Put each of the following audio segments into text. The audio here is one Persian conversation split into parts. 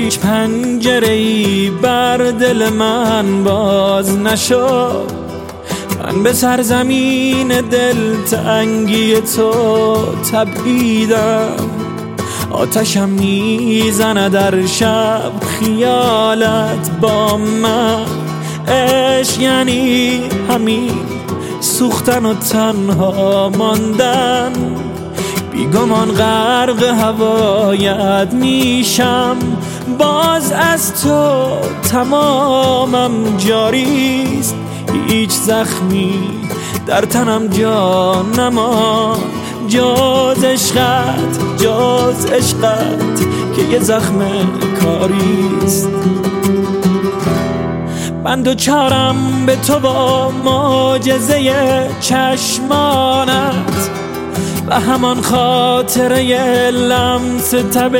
هیچ پنجره‌ای بر دل من باز نشد. من به سرزمین دلتنگی تو تپیدم، آتشم میزنه در شب خیالت با من. عشق یعنی همین سوختن و تنها ماندن، بیگمان غرق هوایت میشم. باز از تو تمامم جاریست، هیچ زخمی در تنم جا نمان. جز عشقت که یه زخم کاریست. من دوچارم به تو با معجزه چشمانت و همان خاطره لمس تب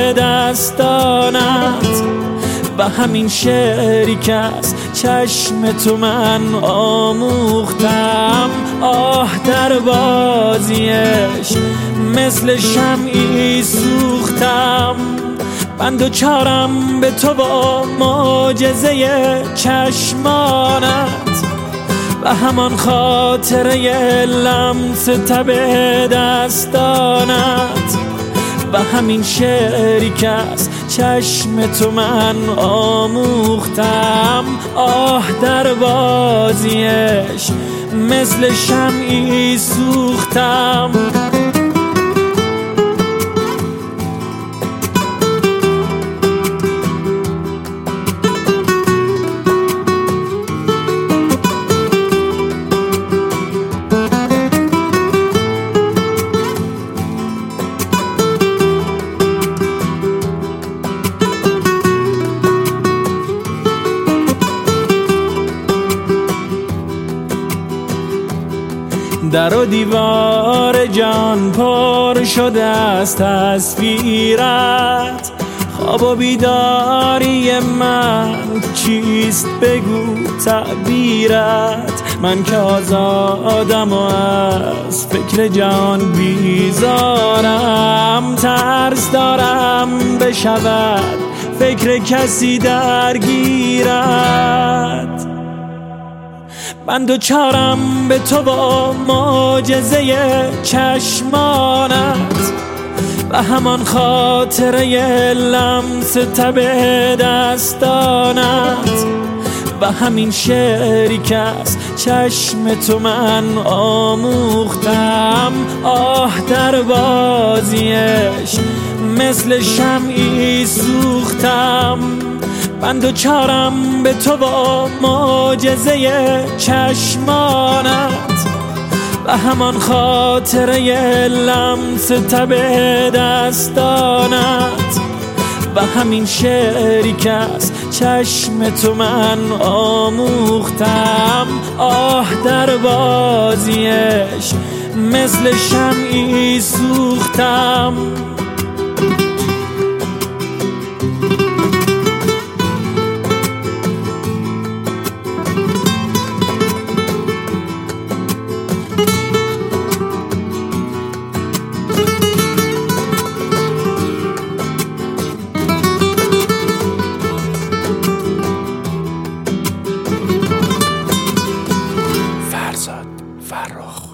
دستانت و همین شعری که از چشم تو من آموختم. آه در بازیش مثل شمعی سوختم. من دوچارم به تو با معجزه چشمانت و همان خاطره لمس تب دستانت و همین شعری که از چشم تو من آموختم. آه در بازیش مثل شمعی سوختم. در و دیوار جان پر شده از تصویرت، خواب و بیداری من چیست بگو تعبیرت. من که آزادم و از فکر جان بیزارم، ترس دارم بشود فکر کسی درگیرت. من دوچارم به تو با معجزه چشمانت و همان خاطره لمس تب دستانت و همین شعری که از چشم تو من آموختم. آه در بازیش مثل شمعی سوختم. من دوچارم به تو با معجزه چشمانت و همان خاطره لمس تب دستانت و همین شعری که از چشم تو من آموختم. آه در بازیش مثل شمعی سوختم. فرزاد فرخ.